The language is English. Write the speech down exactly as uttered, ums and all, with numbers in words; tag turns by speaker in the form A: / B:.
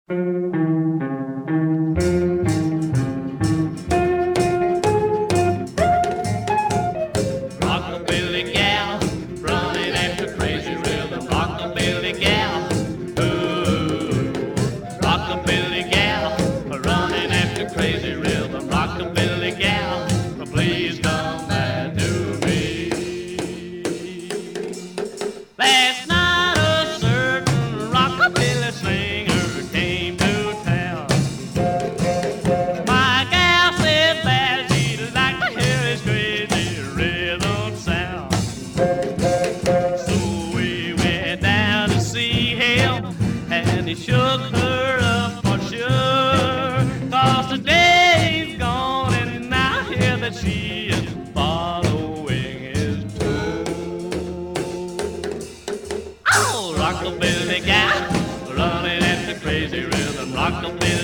A: Rockabilly gal, running after crazy rhythm. Rockabilly gal, ooh. Rockabilly gal, running after crazy rhythm. Rockabilly gal, please come back to me. Last night a certain rockabilly singer came to town. My gal said that she'd like to hear his crazy rhythm sound. So we went down to see him, and he shook her up for sure. Cause today he's gone, and I hear that she is following his tune. Oh, rockabilly gal, running at the crazy rhythm. Rockabilly